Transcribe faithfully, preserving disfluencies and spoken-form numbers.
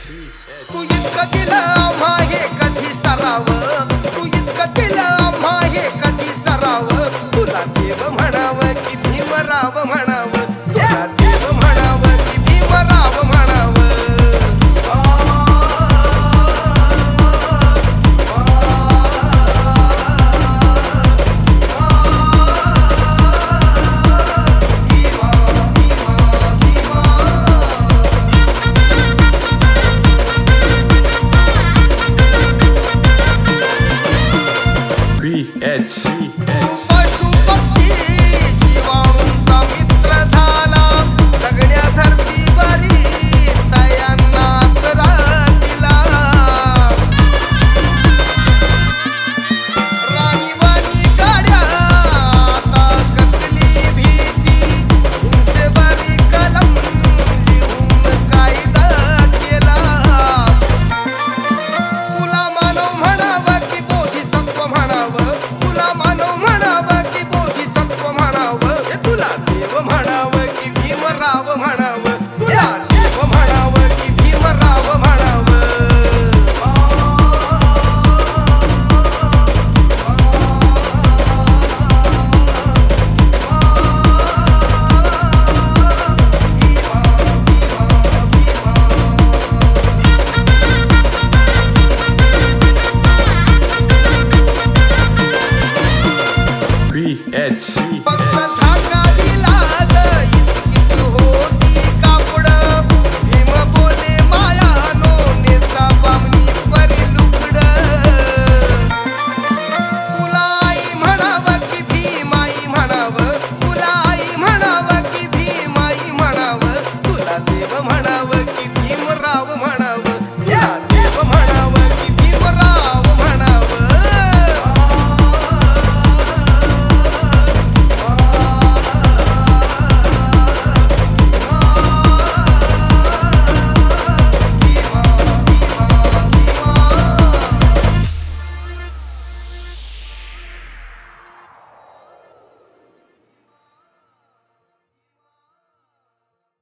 तू इतकं दिलं आम्हा हे कधी सराव, तू इतकं दिलं आम्हा हे कधी सराव, तुला देव म्हणावं की भीमराव म्हणावं, तुला देव म्हणावं की भीमराव म्हणावं. पशु पक्षी जीवाणूंचा मित्र झाला, सगळ्या धरतीवरी तयांना राहिला. राणीवाणी गाड्या आता कसली भीती, उंचेवरी कलम लिहून कायदा केला. तुला मानव म्हणावं की बोधिसत्व म्हणावं, तुला मानव म्हणावं की बोधिसत्व म्हणावं, हे तुला देव म्हणावं की भीमराव म्हणावं, तुला देव म्हणावं की भीमराव म्हणावं. फक्त धागा दिला ग इतकीच होती कापड, भीम बोले मायानो नेसा बामणी परी लुगड. तुला आई म्हणावं की भीमाई म्हणावं, तुला आई म्हणावं की भीमाई म्हणावं, तुला देव म्हणावं की भीमराव म्हणावं.